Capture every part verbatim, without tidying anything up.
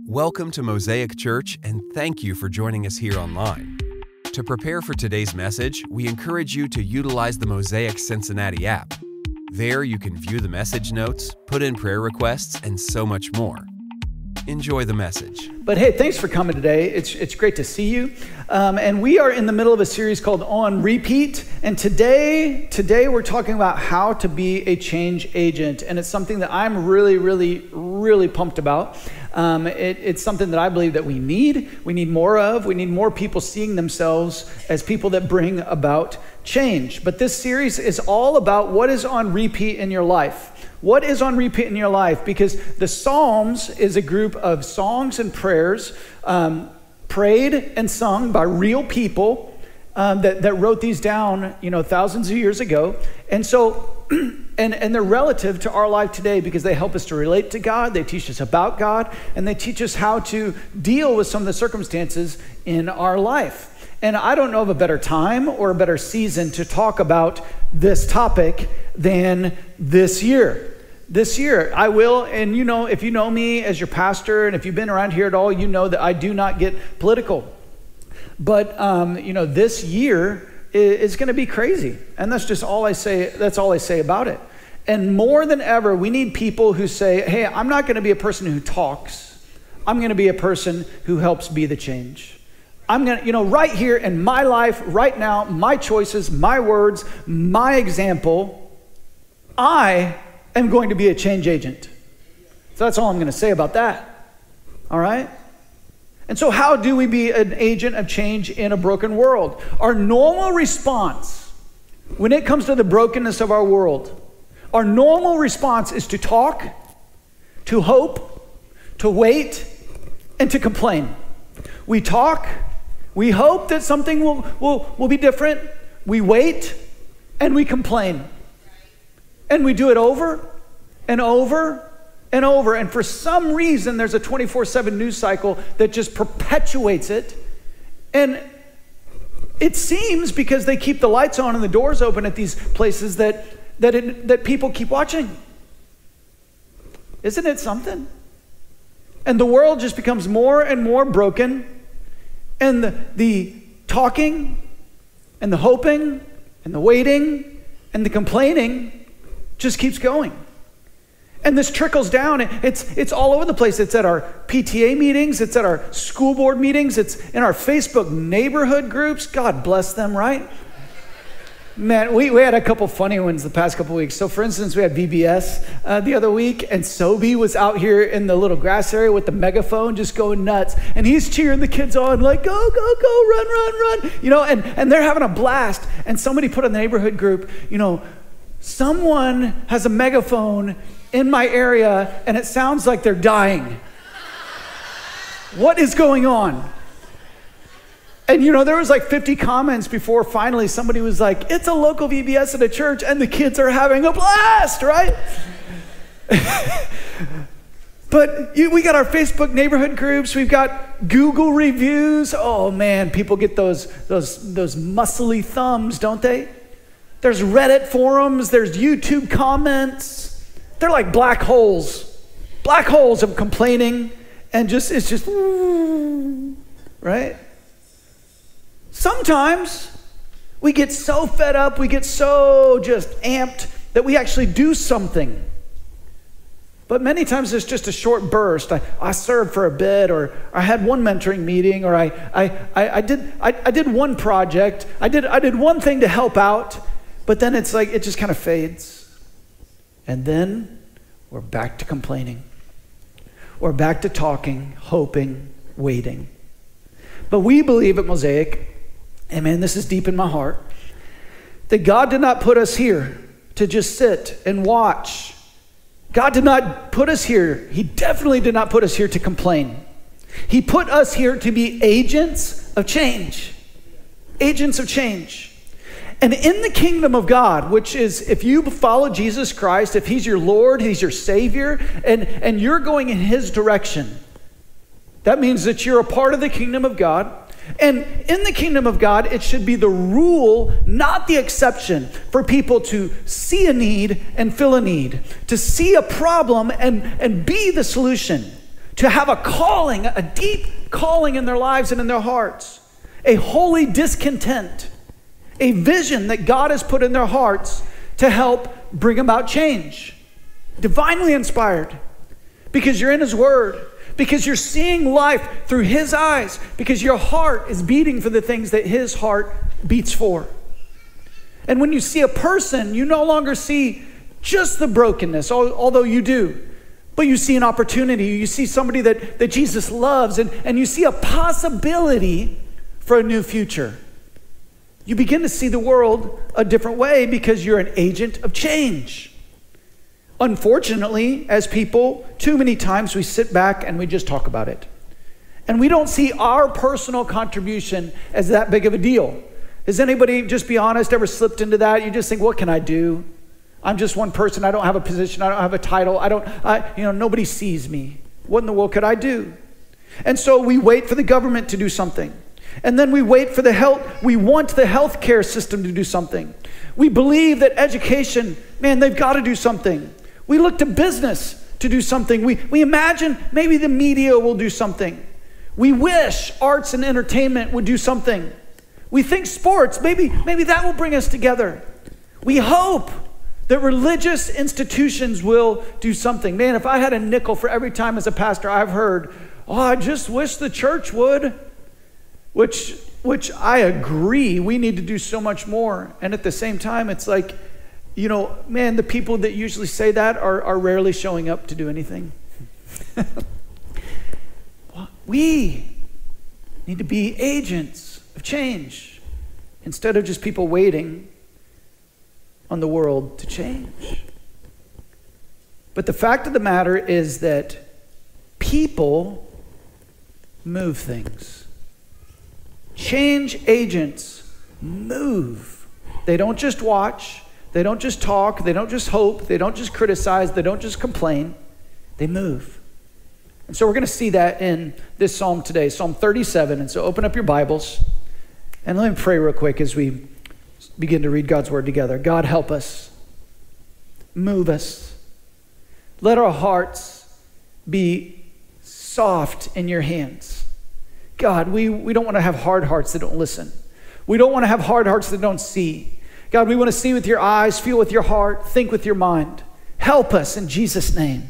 Welcome to Mosaic Church, and thank you for joining us here online. To prepare for today's message, we encourage you to utilize the Mosaic Cincinnati app. There you can view the message notes, put in prayer requests, and so much more. Enjoy the message. But hey, thanks for coming today. It's it's great to see you. Um, and we are in the middle of a series called On Repeat. And today, today we're talking about how to be a change agent. And it's something that I'm really, really, really pumped about. Um, it, it's something that I believe that we need. We need more of. We need more people seeing themselves as people that bring about change. But this series is all about what is on repeat in your life. What is on repeat in your life? Because the Psalms is a group of songs and prayers um, prayed and sung by real people um, that, that wrote these down, you know, thousands of years ago. And so, and, and they're relative to our life today because they help us to relate to God, they teach us about God, and they teach us how to deal with some of the circumstances in our life. And I don't know of a better time or a better season to talk about this topic than this year. This year, I will, and you know, if you know me as your pastor, and if you've been around here at all, you know that I do not get political. But, um, you know, this year is, is going to be crazy. And that's just all I say, that's all I say about it. And more than ever, we need people who say, hey, I'm not going to be a person who talks. I'm going to be a person who helps be the change. I'm going to, you know, right here in my life, right now, my choices, my words, my example, I am going to be a change agent. So that's all I'm going to say about that. All right? And so how do we be an agent of change in a broken world? Our normal response when it comes to the brokenness of our world, our normal response is to talk, to hope, to wait, and to complain. We talk, we hope that something will, will, will be different, we wait, and we complain. And we do it over and over and over. And for some reason, there's a twenty-four seven news cycle that just perpetuates it. And it seems because they keep the lights on and the doors open at these places that that it, that people keep watching. Isn't it something? And the world just becomes more and more broken. And the, the talking and the hoping and the waiting and the complaining just keeps going. And this trickles down. It's it's all over the place. It's at our P T A meetings. It's at our school board meetings. It's in our Facebook neighborhood groups. God bless them, right? Man, we, we had a couple funny ones the past couple weeks. So for instance, we had V B S uh, the other week, and Sobe was out here in the little grass area with the megaphone just going nuts. And he's cheering the kids on like, go, go, go, run, run, run. You know, and, and they're having a blast. And somebody put in the neighborhood group, you know, someone has a megaphone in my area and it sounds like they're dying. What is going on? And you know, there was like fifty comments before finally somebody was like, it's a local V B S at a church and the kids are having a blast, right? But you, we got our Facebook neighborhood groups. We've got Google reviews. Oh man, people get those, those, those muscly thumbs, don't they? There's Reddit forums. There's YouTube comments. They're like black holes. Black holes of complaining and just, it's just, right? Sometimes we get so fed up, we get so just amped that we actually do something. But many times it's just a short burst. I, I served for a bit, or I had one mentoring meeting, or I I, I, I did I, I did one project. I did I did one thing to help out, but then it's like it just kind of fades. And then we're back to complaining. We're back to talking, hoping, waiting. But we believe at Mosaic, and man, this is deep in my heart, that God did not put us here to just sit and watch. God did not put us here. He definitely did not put us here to complain. He put us here to be agents of change. Agents of change. And in the kingdom of God, which is if you follow Jesus Christ, if he's your Lord, he's your Savior, and, and you're going in his direction, that means that you're a part of the kingdom of God. And in the kingdom of God, it should be the rule, not the exception, for people to see a need and fill a need, to see a problem and, and be the solution, to have a calling, a deep calling in their lives and in their hearts, a holy discontent, a vision that God has put in their hearts to help bring about change. Divinely inspired, because you're in his word, because you're seeing life through his eyes, because your heart is beating for the things that his heart beats for. And when you see a person, you no longer see just the brokenness, although you do, but you see an opportunity. You see somebody that, that Jesus loves, and, and you see a possibility for a new future. You begin to see the world a different way because you're an agent of change. Unfortunately, as people, too many times we sit back and we just talk about it. And we don't see our personal contribution as that big of a deal. Has anybody, just be honest, ever slipped into that? You just think, what can I do? I'm just one person. I don't have a position. I don't have a title. I don't, I, you know, nobody sees me. What in the world could I do? And so we wait for the government to do something. And then we wait for the health, we want the healthcare system to do something. We believe that education, man, they've got to do something. We look to business to do something. We, we imagine maybe the media will do something. We wish arts and entertainment would do something. We think sports, maybe, maybe that will bring us together. We hope that religious institutions will do something. Man, if I had a nickel for every time as a pastor I've heard, oh, I just wish the church would, which, which I agree, we need to do so much more. And at the same time, it's like, you know, man, the people that usually say that are, are rarely showing up to do anything. We need to be agents of change instead of just people waiting on the world to change. But the fact of the matter is that people move things. Change agents move. They don't just watch. They don't just talk. They don't just hope. They don't just criticize. They don't just complain. They move. And so we're going to see that in this psalm today, Psalm thirty-seven. And so open up your Bibles and let me pray real quick as we begin to read God's word together. God, help us. Move us. Let our hearts be soft in your hands. God, we, we don't want to have hard hearts that don't listen. We don't want to have hard hearts that don't see. God, we want to see with your eyes, feel with your heart, think with your mind. Help us in Jesus' name.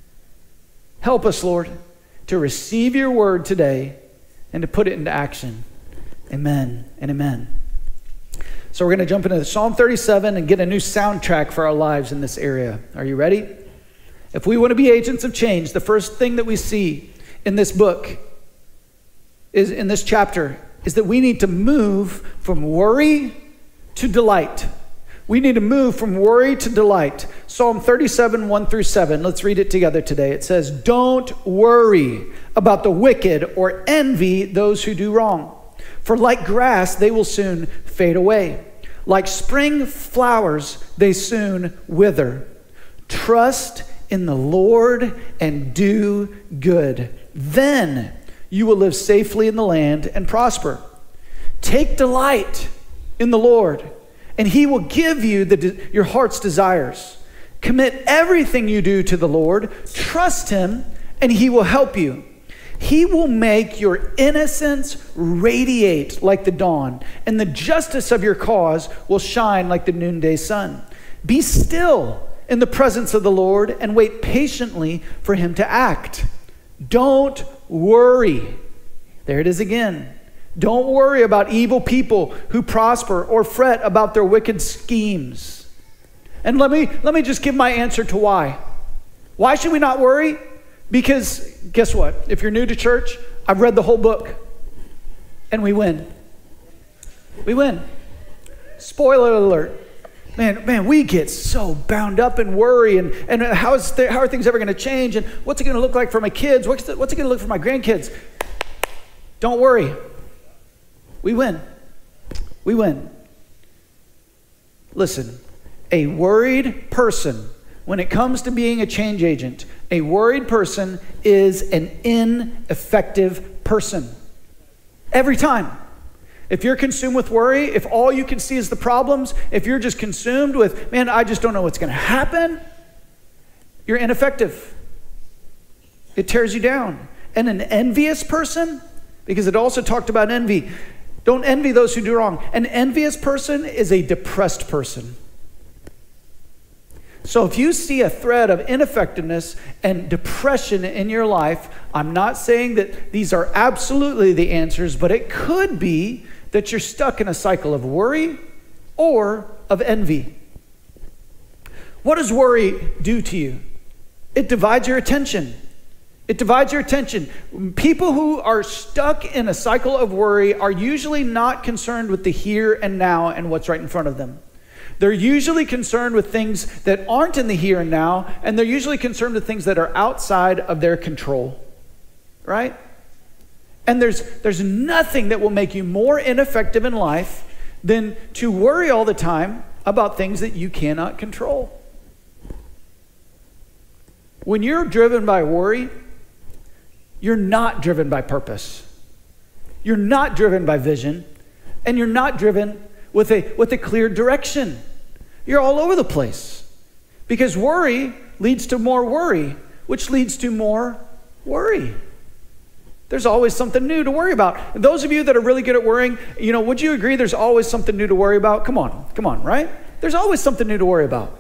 Help us, Lord, to receive your word today and to put it into action. Amen and amen. So we're going to jump into Psalm thirty-seven and get a new soundtrack for our lives in this area. Are you ready? If we want to be agents of change, the first thing that we see in this book, is in this chapter, is that we need to move from worry to delight. We need to move from worry to delight. Psalm thirty-seven, one through seven. Let's read it together today. It says, "Don't worry about the wicked or envy those who do wrong. For like grass, they will soon fade away. Like spring flowers, they soon wither. Trust in the Lord and do good. Then you will live safely in the land and prosper. Take delight in the Lord, and he will give you the, your heart's desires. Commit everything you do to the Lord. Trust him, and he will help you. He will make your innocence radiate like the dawn, and the justice of your cause will shine like the noonday sun. Be still in the presence of the Lord and wait patiently for him to act. Don't worry." There it is again. Don't worry about evil people who prosper or fret about their wicked schemes. And let me let me just give my answer to why. Why should we not worry? Because guess what? If you're new to church, I've read the whole book and we win. We win. Spoiler alert. Man, man, we get so bound up in worry and, and how, is th- how are things ever going to change? And what's it going to look like for my kids? What's, the, what's it going to look for my grandkids? Don't worry. We win. We win. Listen, a worried person, when it comes to being a change agent, a worried person is an ineffective person. Every time. If you're consumed with worry, if all you can see is the problems, if you're just consumed with, man, I just don't know what's going to happen, you're ineffective. It tears you down. And an envious person, because it also talked about envy. Don't envy those who do wrong. An envious person is a depressed person. So if you see a thread of ineffectiveness and depression in your life, I'm not saying that these are absolutely the answers, but it could be that you're stuck in a cycle of worry or of envy. What does worry do to you? It divides your attention. It divides your attention. People who are stuck in a cycle of worry are usually not concerned with the here and now and what's right in front of them. They're usually concerned with things that aren't in the here and now, and they're usually concerned with things that are outside of their control, right? And there's, there's nothing that will make you more ineffective in life than to worry all the time about things that you cannot control. When you're driven by worry, you're not driven by purpose. You're not driven by vision, and you're not driven with a, with a clear direction. You're all over the place because worry leads to more worry, which leads to more worry. There's always something new to worry about. And those of you that are really good at worrying, you know, would you agree there's always something new to worry about? Come on, come on, right? There's always something new to worry about.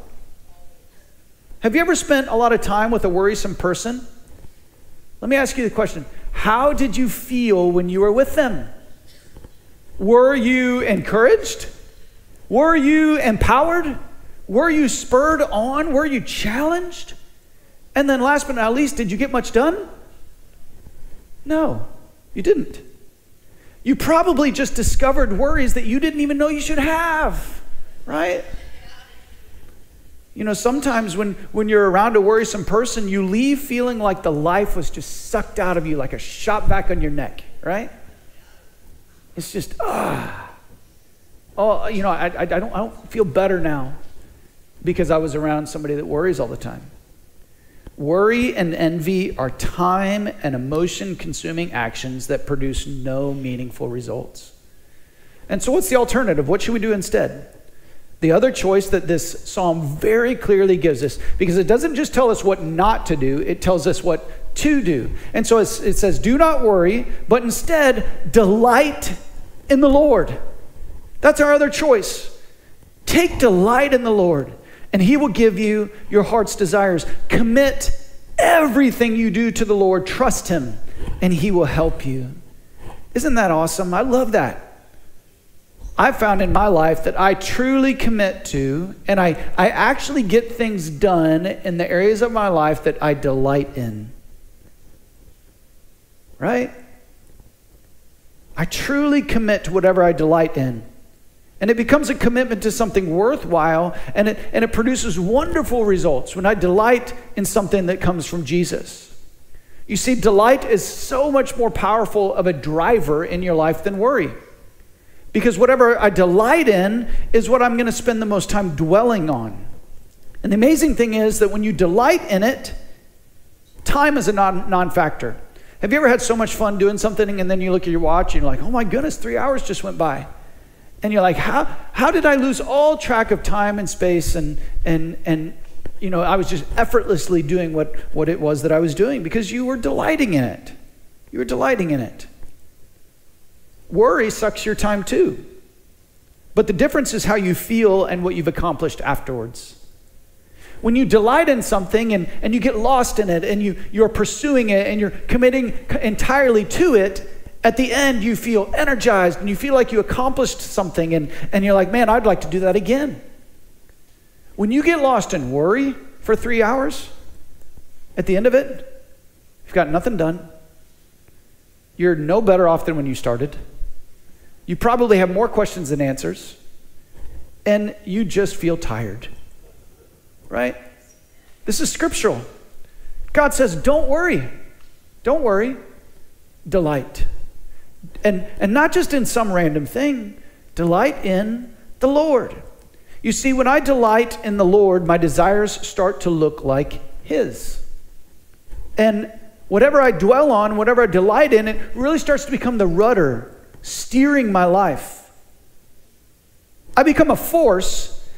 Have you ever spent a lot of time with a worrisome person? Let me ask you the question. How did you feel when you were with them? Were you encouraged? Were you empowered? Were you spurred on? Were you challenged? And then last but not least, did you get much done? No, you didn't. You probably just discovered worries that you didn't even know you should have, right? You know, sometimes when, when you're around a worrisome person, you leave feeling like the life was just sucked out of you like a shot back on your neck, right? It's just, ah. Oh, you know, I, I, I, don't, I don't feel better now because I was around somebody that worries all the time. Worry and envy are time and emotion-consuming actions that produce no meaningful results. And so what's the alternative? What should we do instead? The other choice that this psalm very clearly gives us, because it doesn't just tell us what not to do, it tells us what to do. And so it's, it says, do not worry, but instead delight in the Lord. That's our other choice. Take delight in the Lord, and he will give you your heart's desires. Commit everything you do to the Lord. Trust him, and he will help you. Isn't that awesome? I love that. I've found in my life that I truly commit to, and I, I actually get things done in the areas of my life that I delight in. Right? I truly commit to whatever I delight in. And it becomes a commitment to something worthwhile, and it, and it produces wonderful results when I delight in something that comes from Jesus. You see, delight is so much more powerful of a driver in your life than worry. Because whatever I delight in is what I'm going to spend the most time dwelling on. And the amazing thing is that when you delight in it, time is a non, non-factor. Have you ever had so much fun doing something and then you look at your watch and you're like, oh my goodness, three hours just went by. And you're like, how how did I lose all track of time and space and and and you know, I was just effortlessly doing what, what it was that I was doing because you were delighting in it. You were delighting in it. Worry sucks your time too. But the difference is how you feel and what you've accomplished afterwards. When you delight in something and, and you get lost in it and you, you're pursuing it and you're committing entirely to it, at the end you feel energized and you feel like you accomplished something and, and you're like, man, I'd like to do that again. When you get lost in worry for three hours, at the end of it, you've got nothing done. You're no better off than when you started. You probably have more questions than answers, and you just feel tired, right? This is scriptural. God says, don't worry. Don't worry. Delight. And, and not just in some random thing. Delight in the Lord. You see, when I delight in the Lord, my desires start to look like his. And whatever I dwell on, whatever I delight in, it really starts to become the rudder steering my life. I become a force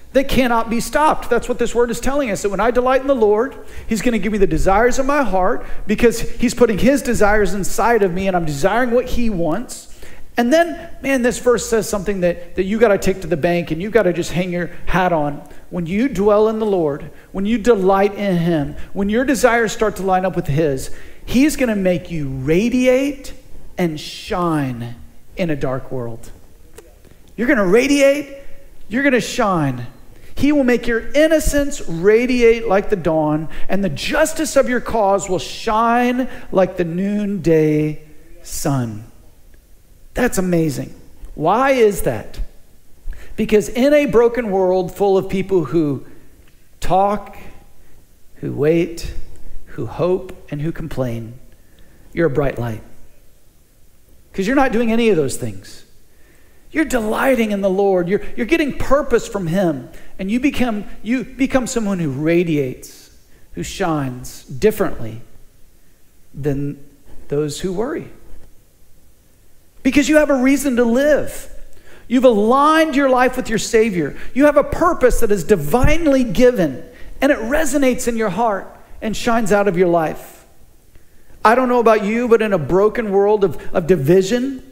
that cannot be stopped. That's what this word is telling us, that when I delight in the Lord, he's going to give me the desires of my heart because he's putting his desires inside of me and I'm desiring what he wants. And then, man, this verse says something that, that you got to take to the bank and you got to just hang your hat on. When you dwell in the Lord, when you delight in him, when your desires start to line up with his, he's going to make you radiate and shine in a dark world. You're going to radiate, you're going to shine. He will make your innocence radiate like the dawn, and the justice of your cause will shine like the noonday sun. That's amazing. Why is that? Because in a broken world full of people who talk, who wait, who hope, and who complain, you're a bright light. Because you're not doing any of those things. You're delighting in the Lord. You're, you're getting purpose from him. And you become, you become someone who radiates, who shines differently than those who worry. Because you have a reason to live. You've aligned your life with your Savior. You have a purpose that is divinely given, and it resonates in your heart and shines out of your life. I don't know about you, but in a broken world of, of division,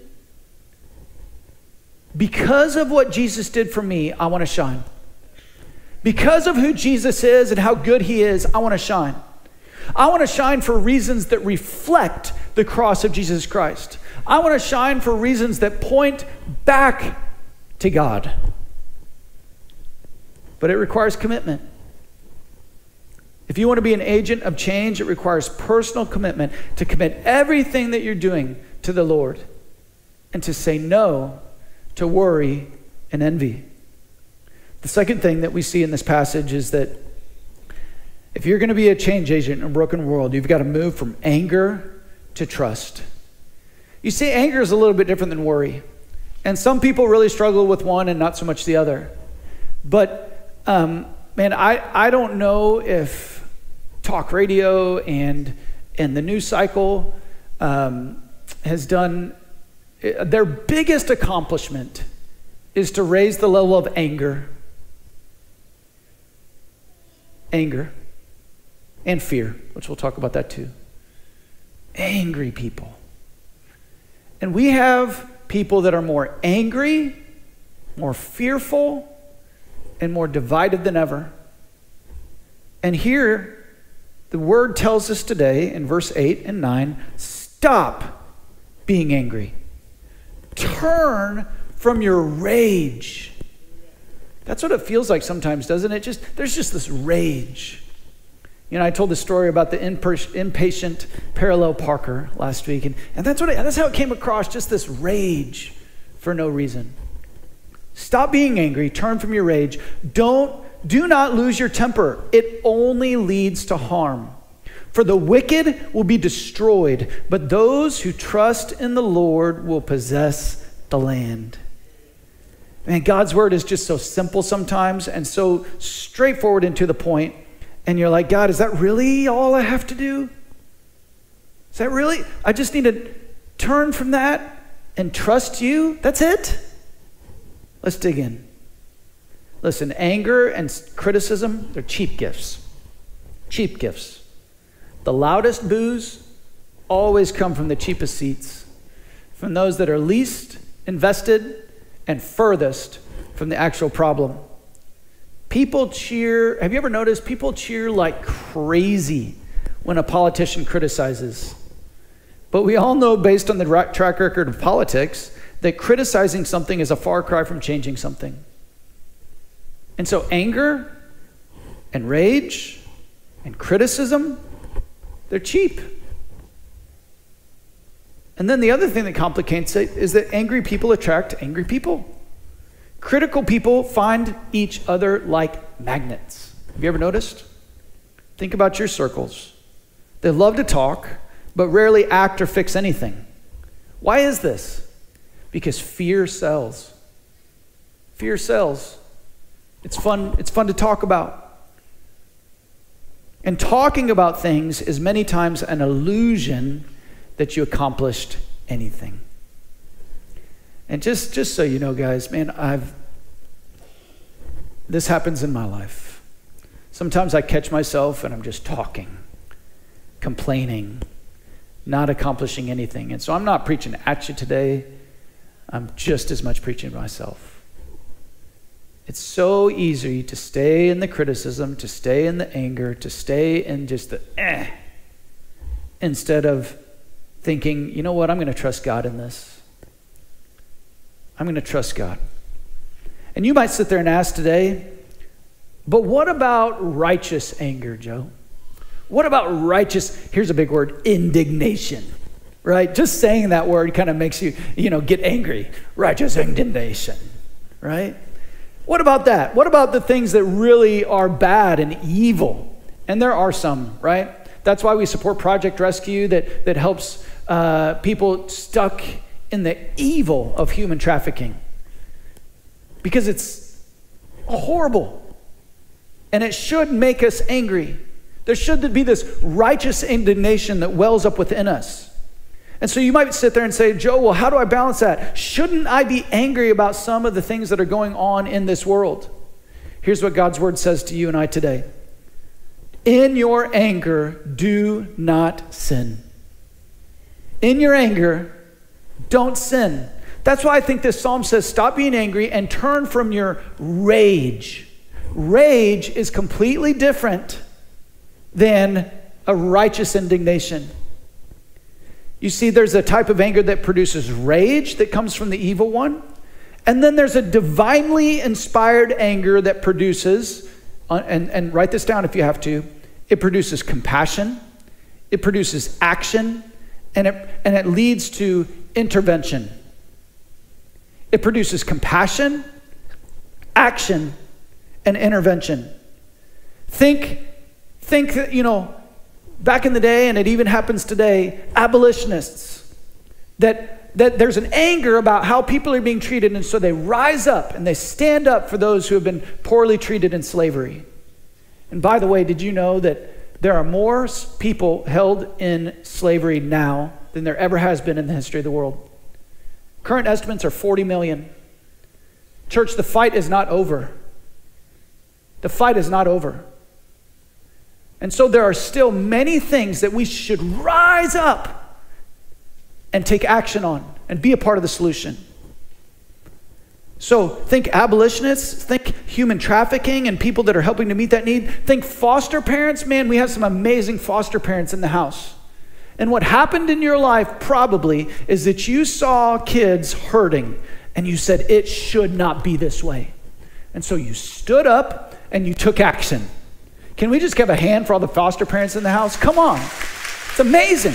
because of what Jesus did for me, I want to shine. Because of who Jesus is and how good he is, I want to shine. I want to shine for reasons that reflect the cross of Jesus Christ. I want to shine for reasons that point back to God. But it requires commitment. If you want to be an agent of change, it requires personal commitment to commit everything that you're doing to the Lord and to say no to worry and envy. The second thing that we see in this passage is that if you're going to be a change agent in a broken world, you've got to move from anger to trust. You see, anger is a little bit different than worry. And some people really struggle with one and not so much the other. But, um, man, I, I don't know if talk radio and, and the news cycle um, has done, their biggest accomplishment is to raise the level of anger. Anger. And fear, which we'll talk about that too. Angry people. And we have people that are more angry, more fearful, and more divided than ever. And here, the word tells us today in verse eight and nine, stop being angry. Turn from your rage. That's what it feels like sometimes, doesn't it? Just there's just this rage. You know, I told the story about the impatient parallel parker last week, and, and that's what it, that's how it came across, just this rage for no reason. Stop being angry, turn from your rage. Don't, do not lose your temper. It only leads to harm. For the wicked will be destroyed, but those who trust in the Lord will possess the land. Man, God's word is just so simple sometimes and so straightforward and to the point. And you're like, God, is that really all I have to do? Is that really? I just need to turn from that and trust you? That's it? Let's dig in. Listen, anger and criticism, they're cheap gifts. Cheap gifts. The loudest boos always come from the cheapest seats, from those that are least invested and furthest from the actual problem. People cheer, have you ever noticed people cheer like crazy when a politician criticizes? But we all know, based on the track record of politics, that criticizing something is a far cry from changing something. And so anger and rage and criticism, they're cheap. And then the other thing that complicates it is that angry people attract angry people. Critical people find each other like magnets. Have you ever noticed? Think about your circles. They love to talk, but rarely act or fix anything. Why is this? Because fear sells. Fear sells. It's fun, it's fun to talk about. And talking about things is many times an illusion that you accomplished anything. And just, just so you know, guys, man, I've this happens in my life. Sometimes I catch myself and I'm just talking, complaining, not accomplishing anything. And so I'm not preaching at you today. I'm just as much preaching to myself. It's so easy to stay in the criticism, to stay in the anger, to stay in just the eh, instead of thinking, you know what, I'm going to trust God in this. I'm going to trust God. And you might sit there and ask today, but what about righteous anger, Joe? What about righteous, here's a big word, indignation, right? Just saying that word kind of makes you, you know, get angry. Righteous indignation, right? What about that? What about the things that really are bad and evil? And there are some, right? That's why we support Project Rescue that, that helps uh, people stuck in the evil of human trafficking. Because it's horrible. And it should make us angry. There should be this righteous indignation that wells up within us. And so you might sit there and say, Joe, well, how do I balance that? Shouldn't I be angry about some of the things that are going on in this world? Here's what God's word says to you and I today. In your anger, do not sin. In your anger, don't sin. That's why I think this psalm says, stop being angry and turn from your rage. Rage is completely different than a righteous indignation. You see, there's a type of anger that produces rage that comes from the evil one. And then there's a divinely inspired anger that produces, uh, and, and write this down if you have to, it produces compassion, it produces action, and it, and it leads to intervention. It produces compassion, action, and intervention. Think, think that, you know, back in the day, and it even happens today, abolitionists, that, that there's an anger about how people are being treated, and so they rise up and they stand up for those who have been poorly treated in slavery. And by the way, did you know that there are more people held in slavery now than there ever has been in the history of the world? Current estimates are forty million. Church, the fight is not over. The fight is not over. And so there are still many things that we should rise up and take action on and be a part of the solution. So think abolitionists, think human trafficking and people that are helping to meet that need. Think foster parents. Man, we have some amazing foster parents in the house. And what happened in your life probably is that you saw kids hurting and you said, it should not be this way. And so you stood up and you took action. Can we just give a hand for all the foster parents in the house? Come on. It's amazing.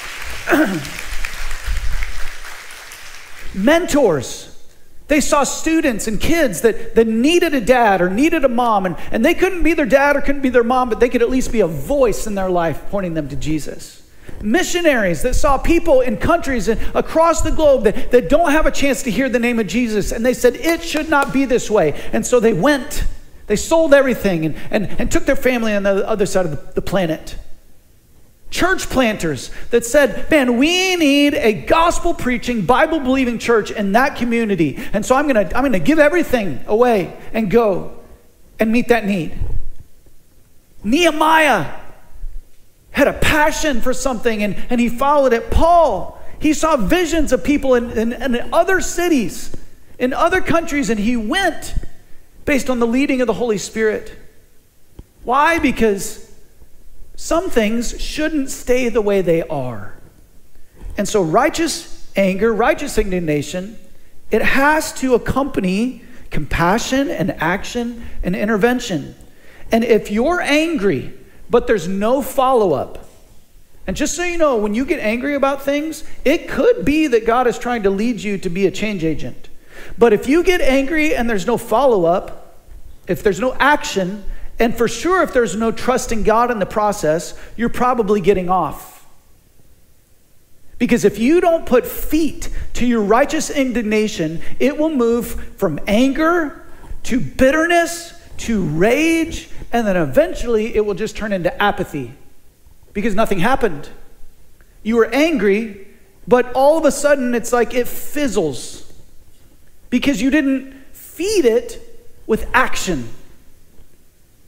Mentors. They saw students and kids that, that needed a dad or needed a mom, and, and they couldn't be their dad or couldn't be their mom, but they could at least be a voice in their life pointing them to Jesus. Missionaries that saw people in countries and across the globe that, that don't have a chance to hear the name of Jesus, and they said, it should not be this way. And so they went. They sold everything and, and, and took their family on the other side of the, the planet. Church planters that said, man, we need a gospel-preaching, Bible-believing church in that community. And so I'm going to I'm gonna give everything away and go and meet that need. Nehemiah had a passion for something, and, and he followed it. Paul, he saw visions of people in, in, in other cities, in other countries, and he went based on the leading of the Holy Spirit. Why? Because some things shouldn't stay the way they are. And so righteous anger, righteous indignation, it has to accompany compassion and action and intervention. And if you're angry, but there's no follow-up, and just so you know, when you get angry about things, it could be that God is trying to lead you to be a change agent. But if you get angry and there's no follow-up, if there's no action, and for sure, if there's no trusting God in the process, you're probably getting off. Because if you don't put feet to your righteous indignation, it will move from anger to bitterness to rage, and then eventually it will just turn into apathy because nothing happened. You were angry, but all of a sudden it's like it fizzles because you didn't feed it with action.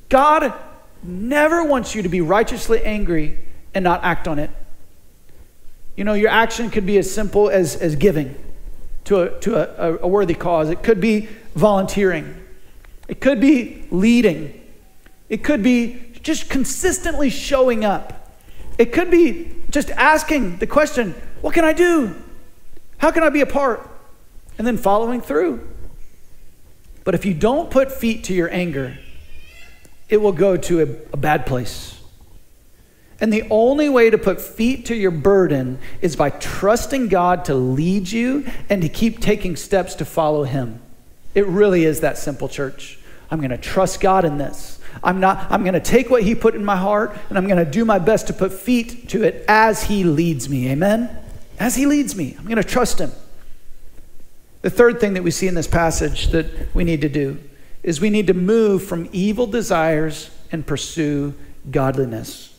God never wants you to be righteously angry and not act on it. You know, your action could be as simple as, as giving to, a, to a, a worthy cause. It could be volunteering. It could be leading. It could be just consistently showing up. It could be just asking the question, what can I do? How can I be a part? And then following through. But if you don't put feet to your anger, it will go to a, a bad place. And the only way to put feet to your burden is by trusting God to lead you and to keep taking steps to follow him. It really is that simple, church. I'm going to trust God in this. I'm not, I'm going to take what he put in my heart and I'm going to do my best to put feet to it as he leads me. Amen? As he leads me, I'm going to trust him. The third thing that we see in this passage that we need to do is we need to move from evil desires and pursue godliness.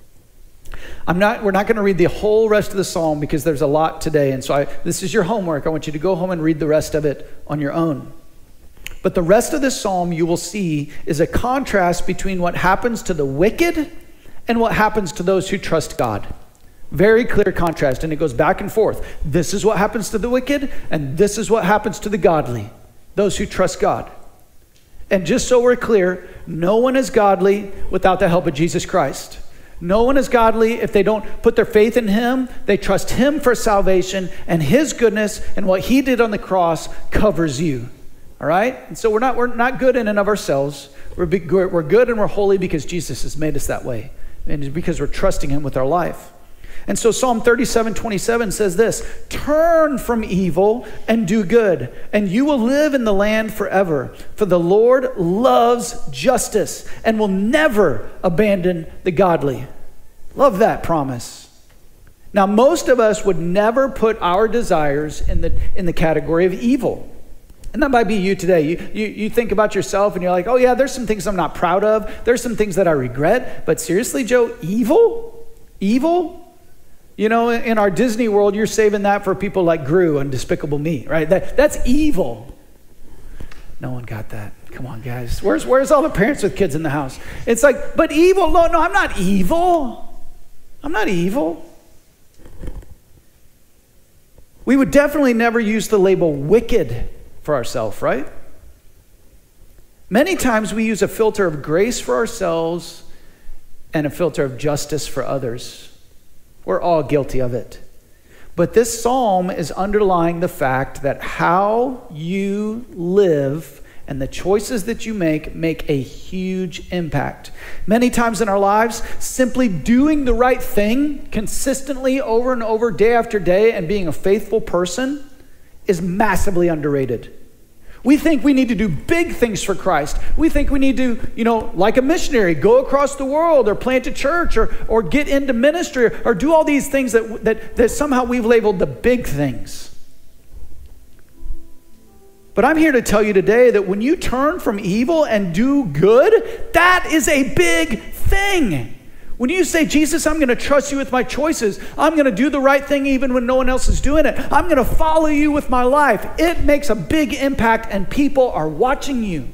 I'm not, we're not going to read the whole rest of the psalm because there's a lot today. And so I, this is your homework. I want you to go home and read the rest of it on your own. But the rest of this psalm you will see is a contrast between what happens to the wicked and what happens to those who trust God. Very clear contrast, and it goes back and forth. This is what happens to the wicked, and this is what happens to the godly, those who trust God. And just so we're clear, no one is godly without the help of Jesus Christ. No one is godly if they don't put their faith in him. They trust him for salvation, and his goodness and what he did on the cross covers you. All right? And so we're not, we're not good in and of ourselves. We're, be, we're good and we're holy because Jesus has made us that way, and because we're trusting him with our life. And so Psalm thirty-seven twenty-seven says this, turn from evil and do good, and you will live in the land forever. For the Lord loves justice and will never abandon the godly. Love that promise. Now, most of us would never put our desires in the, in the category of evil. And that might be you today. You, you, you think about yourself and you're like, oh yeah, there's some things I'm not proud of. There's some things that I regret. But seriously, Joe, evil? Evil? You know, in our Disney world, you're saving that for people like Gru and Despicable Me, right? That, that's evil. No one got that. Come on, guys. Where's, where's all the parents with kids in the house? It's like, but evil? No, no, I'm not evil. I'm not evil. We would definitely never use the label wicked for ourselves, right? Many times we use a filter of grace for ourselves and a filter of justice for others. We're all guilty of it. But this psalm is underlying the fact that how you live and the choices that you make make a huge impact. Many times in our lives, simply doing the right thing consistently over and over, day after day, and being a faithful person is massively underrated. We think we need to do big things for Christ. We think we need to, you know, like a missionary, go across the world or plant a church or, or get into ministry or, or do all these things that, that, that somehow we've labeled the big things. But I'm here to tell you today that when you turn from evil and do good, that is a big thing. When you say, Jesus, I'm going to trust you with my choices. I'm going to do the right thing even when no one else is doing it. I'm going to follow you with my life. It makes a big impact and people are watching you.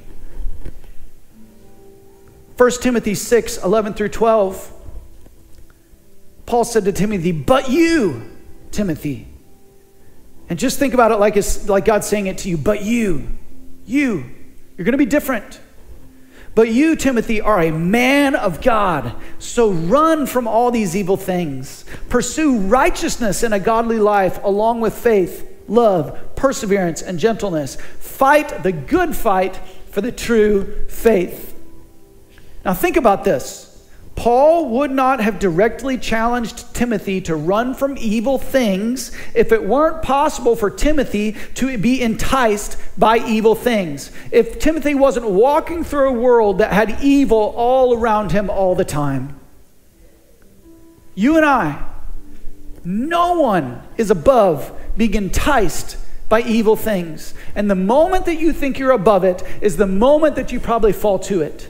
First Timothy six, eleven through twelve. Paul said to Timothy, but you, Timothy. And just think about it like it's like God saying it to you, but you, you, you're going to be different. But you, Timothy, are a man of God, so run from all these evil things. Pursue righteousness in a godly life along with faith, love, perseverance, and gentleness. Fight the good fight for the true faith. Now think about this. Paul would not have directly challenged Timothy to run from evil things if it weren't possible for Timothy to be enticed by evil things. If Timothy wasn't walking through a world that had evil all around him all the time. You and I, no one is above being enticed by evil things. And the moment that you think you're above it is the moment that you probably fall to it.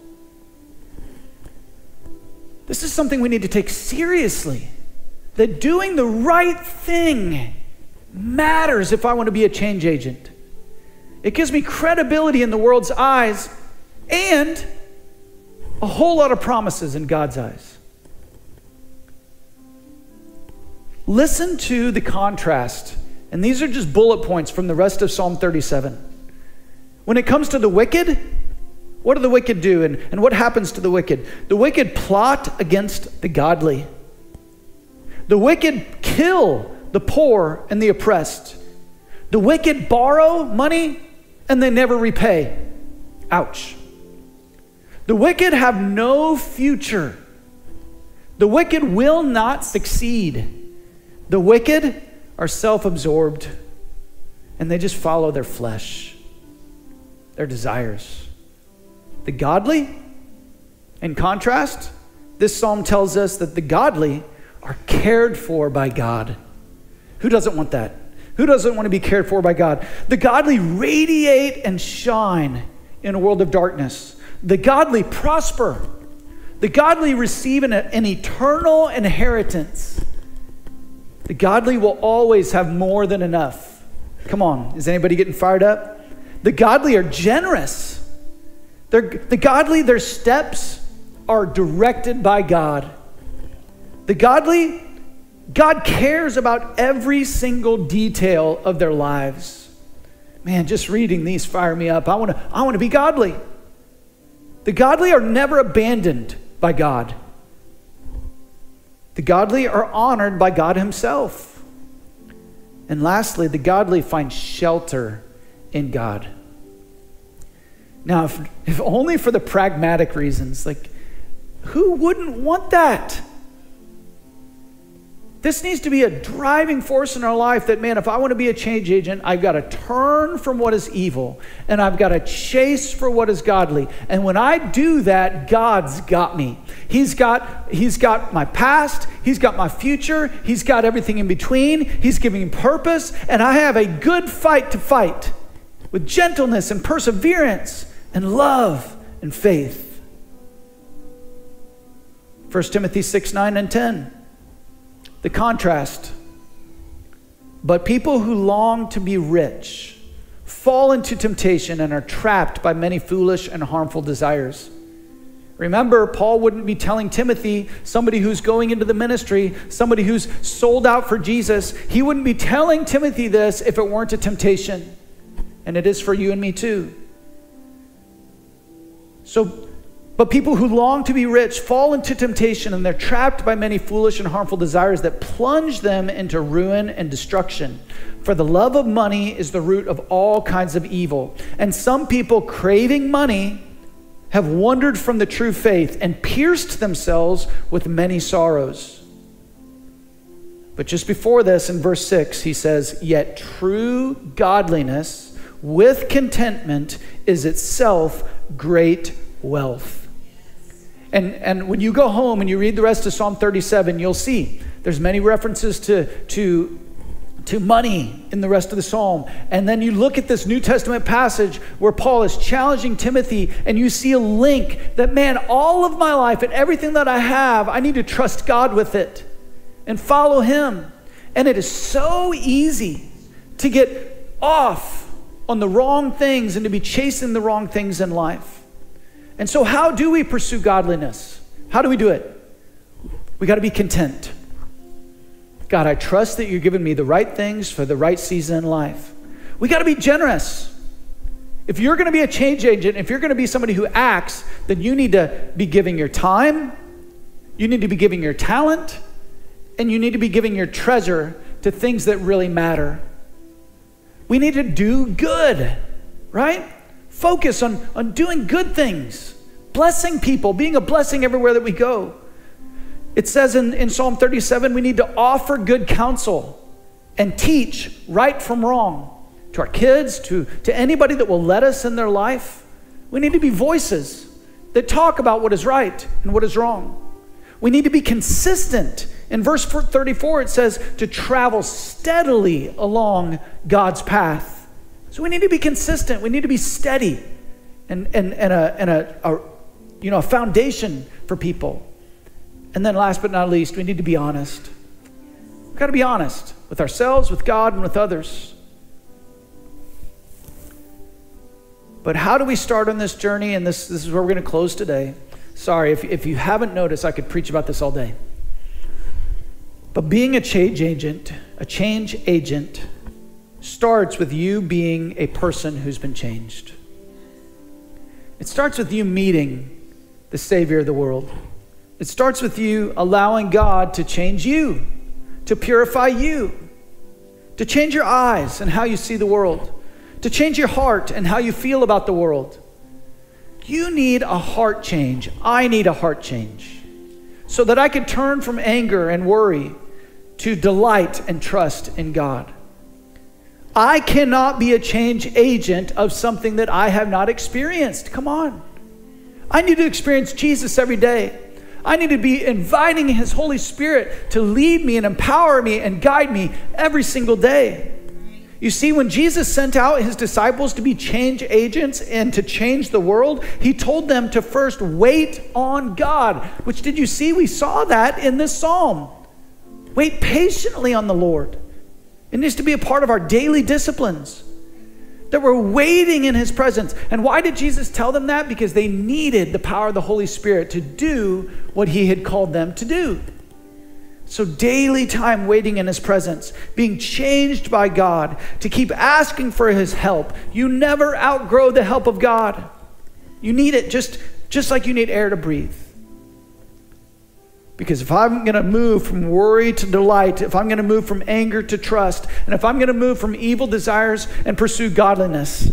This is something we need to take seriously. That doing the right thing matters if I want to be a change agent. It gives me credibility in the world's eyes, and A whole lot of promises in God's eyes. Listen to the contrast. And these are just bullet points from the rest of Psalm thirty-seven. When it comes to the wicked, what do the wicked do? And, and what happens to the wicked? The wicked plot against the godly. The wicked kill the poor and the oppressed. The wicked borrow money and they never repay. Ouch. The wicked have no future. The wicked will not succeed. The wicked are self-absorbed and they just follow their flesh, their desires. The godly, in contrast, this psalm tells us that the godly are cared for by God. Who doesn't want that? Who doesn't want to be cared for by God? The godly radiate and shine in a world of darkness. The godly prosper. The godly receive an, an eternal inheritance. The godly will always have more than enough. Come on, is anybody getting fired up? The godly are generous. They're, the godly, their steps are directed by God. The godly, God cares about every single detail of their lives. Man, just reading these fire me up. I want to I want to be godly. The godly are never abandoned by God. The godly are honored by God himself. And lastly, the godly find shelter in God. Now, if, if only for the pragmatic reasons, like, who wouldn't want that? This needs to be a driving force in our life that, man, if I want to be a change agent, I've got to turn from what is evil and I've got to chase for what is godly. And when I do that, God's got me. He's got, he's got my past. He's got my future. He's got everything in between. He's giving me purpose. And I have a good fight to fight with gentleness and perseverance and love and faith. First Timothy six, nine, and ten. The contrast. But people who long to be rich fall into temptation and are trapped by many foolish and harmful desires. Remember, Paul wouldn't be telling Timothy, somebody who's going into the ministry, somebody who's sold out for Jesus, he wouldn't be telling Timothy this if it weren't a temptation. And it is for you and me too. So, but people who long to be rich fall into temptation and they're trapped by many foolish and harmful desires that plunge them into ruin and destruction. For the love of money is the root of all kinds of evil. And some people craving money have wandered from the true faith and pierced themselves with many sorrows. But just before this, in verse six, he says, yet true godliness with contentment is itself great wealth. And, and when you go home and you read the rest of Psalm thirty-seven, you'll see there's many references to, to, to money in the rest of the psalm. And then you look at this New Testament passage where Paul is challenging Timothy, and you see a link that, man, all of my life and everything that I have, I need to trust God with it and follow him. And it is so easy to get off on the wrong things and to be chasing the wrong things in life. And so how do we pursue godliness? How do we do it? We got to be content. God, I trust that you're giving me the right things for the right season in life. We got to be generous. If you're going to be a change agent, if you're going to be somebody who acts, then you need to be giving your time, you need to be giving your talent, and you need to be giving your treasure to things that really matter. We need to do good, right? Focus on, on doing good things, blessing people, being a blessing everywhere that we go. It says in, in Psalm thirty-seven, we need to offer good counsel and teach right from wrong to our kids, to, to anybody that will let us in their life. We need to be voices that talk about what is right and what is wrong. We need to be consistent. In verse thirty-four, it says to travel steadily along God's path. So we need to be consistent. We need to be steady and, and, and, a, and a, a, you know, a foundation for people. And then last but not least, we need to be honest. We've got to be honest with ourselves, with God, and with others. But how do we start on this journey? And this, this is where we're going to close today. Sorry, if, if you haven't noticed, I could preach about this all day. But being a change agent, a change agent starts with you being a person who's been changed. It starts with you meeting the Savior of the world. It starts with you allowing God to change you, to purify you, to change your eyes and how you see the world, to change your heart and how you feel about the world. You need a heart change. I need a heart change so that I can turn from anger and worry to delight and trust in God. I cannot be a change agent of something that I have not experienced. Come on. I need to experience Jesus every day. I need to be inviting His Holy Spirit to lead me and empower me and guide me every single day. You see, when Jesus sent out His disciples to be change agents and to change the world, He told them to first wait on God, which did you see? We saw that in this psalm. Wait patiently on the Lord. It needs to be a part of our daily disciplines, that we're waiting in His presence. And why did Jesus tell them that? Because they needed the power of the Holy Spirit to do what He had called them to do. So daily time waiting in His presence, being changed by God, to keep asking for His help. You never outgrow the help of God. You need it just, just like you need air to breathe. Because if I'm going to move from worry to delight, if I'm going to move from anger to trust, and if I'm going to move from evil desires and pursue godliness,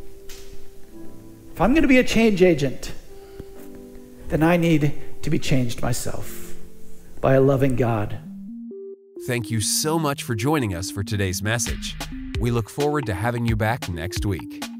if I'm going to be a change agent, then I need to be changed myself by a loving God. Thank you so much for joining us for today's message. We look forward to having you back next week.